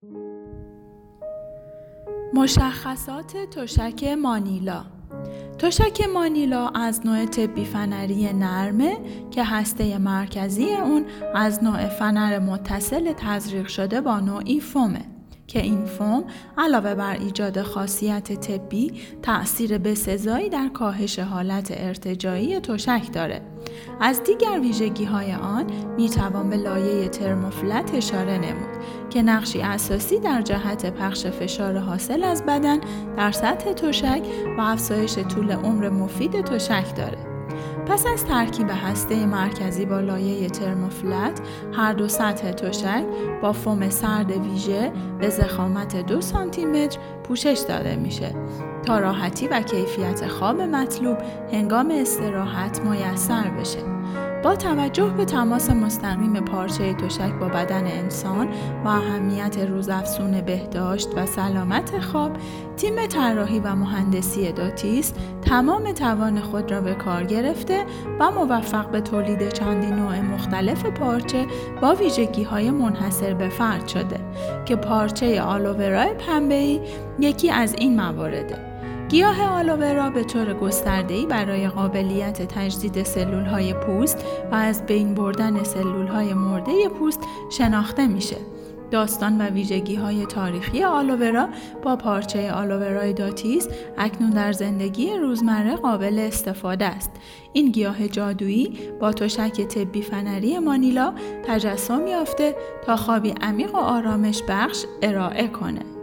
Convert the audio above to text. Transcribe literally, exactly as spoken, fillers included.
مشخصات تشک مانیلا. تشک مانیلا از نوع طبی فنری نرمه که هسته مرکزی اون از نوع فنر متصل تزریق شده با نوعی فومه که این فوم علاوه بر ایجاد خاصیت طبی تأثیر بسزایی در کاهش حالت ارتجاعی تشک داره. از دیگر ویژگی‌های آن می‌توان به لایه ترموفلت اشاره نمود که نقشی اساسی در جهت پخش فشار حاصل از بدن در سطح تشک و افزایش طول عمر مفید تشک داره. پس از ترکیب هسته مرکزی با لایه ترموفلت، هر دو سطح تشک با فوم سرد ویژه به ضخامت دو سانتی متر پوشش داده میشه تا راحتی و کیفیت خواب مطلوب هنگام استراحت میسر بشه. با توجه به تماس مستقیم پارچه تشک با بدن انسان و اهمیت روزافزون بهداشت و سلامت خواب، تیم طراحی و مهندسی داتیس تمام توان خود را به کار گرفته و موفق به تولید چندین نوع مختلف پارچه با ویژگی‌های منحصر به فرد شده که پارچه آلوورای پنبه‌ای یکی از این موارده. گیاه آلوورا به طور گسترده‌ای برای قابلیت تجدید سلول‌های پوست و از بین بردن سلول‌های مرده پوست شناخته میشه. داستان و ویژگی‌های تاریخی آلوورا با پارچه آلوورای داتیس اکنون در زندگی روزمره قابل استفاده است. این گیاه جادویی با تشک طبی فنری مانیلا تجسم یافته تا خوابی عمیق و آرامش بخش ارائه کنه.